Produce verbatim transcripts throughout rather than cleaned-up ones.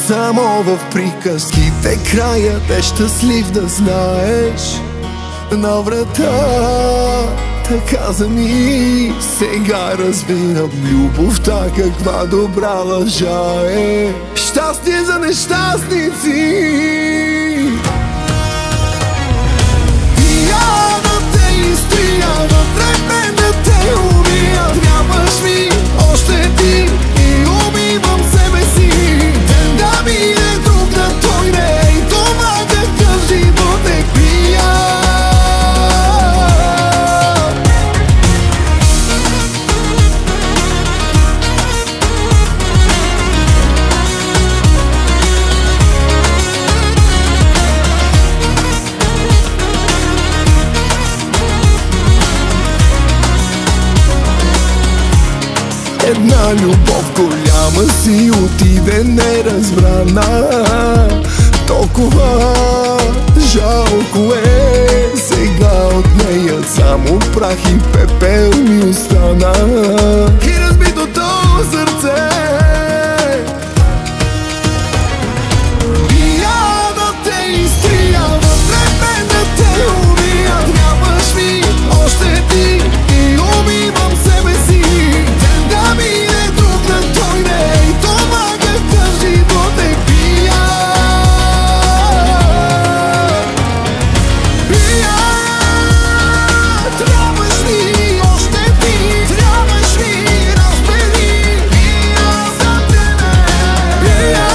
само в приказките краят е щастлив, да знаеш. На вратата каза ми, сега разбирам любовта каква добра лъжа е. Щастие за нещастници. Една любов голяма си отиде неразбрана. Толкова жалко е, сега от нея само прах и пепел ми остана. И разбитото сърце бия да те изтрия, вътре мен да те убия. Трябваш ми още ти и убивам себе си. Да мине друг да дойде и това какъв живот е. Пия, пия, трябваш ми още ти, трябваш ми, разбери. Пия за тебе, пия,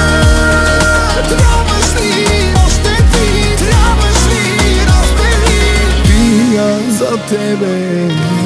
трябваш ми още ти, трябваш ми, разбери. Пия за тебе.